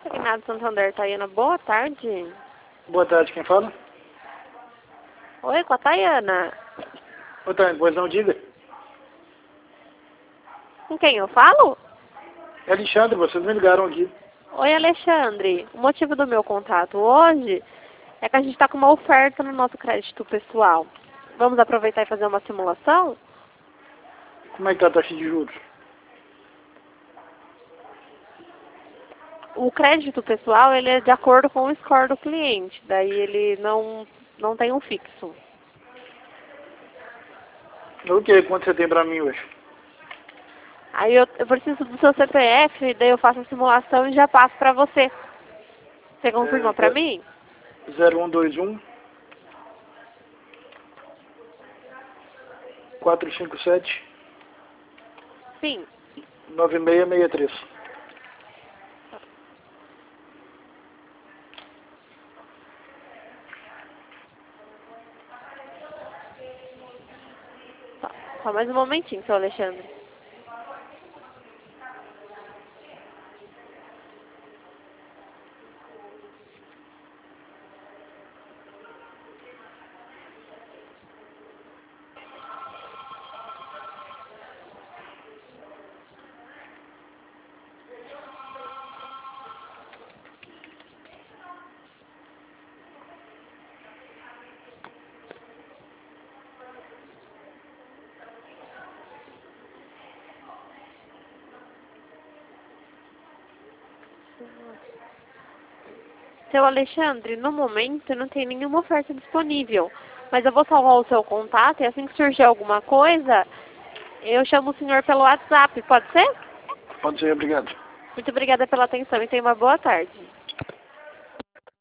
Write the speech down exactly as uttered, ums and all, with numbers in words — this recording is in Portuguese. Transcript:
Consignado Santander, Tayana, boa tarde. Boa tarde, quem fala? Oi, com a Tayana. Boa tarde, pois não diga. Com quem eu falo? É Alexandre, vocês me ligaram aqui. Oi, Alexandre. O motivo do meu contato hoje é que a gente está com uma oferta no nosso crédito pessoal. Vamos aproveitar e fazer uma simulação? Como é que tá a taxa de juros? O crédito pessoal, ele é de acordo com o score do cliente. Daí ele não, não tem um fixo. O que? Quanto você tem pra mim hoje? Aí eu, eu preciso do seu C P F, daí eu faço a simulação e já passo para você. Você confirma É, para mim? zero um dois um quatro cinco sete Sim. nove seis seis três. Tá. Só mais um momentinho, seu Alexandre. Seu Alexandre, no momento não tem nenhuma oferta disponível. Mas eu vou salvar o seu contato e assim que surgir alguma coisa, eu chamo o senhor pelo WhatsApp, pode ser? Pode ser, obrigado. Muito obrigada pela atenção e tenha uma boa tarde.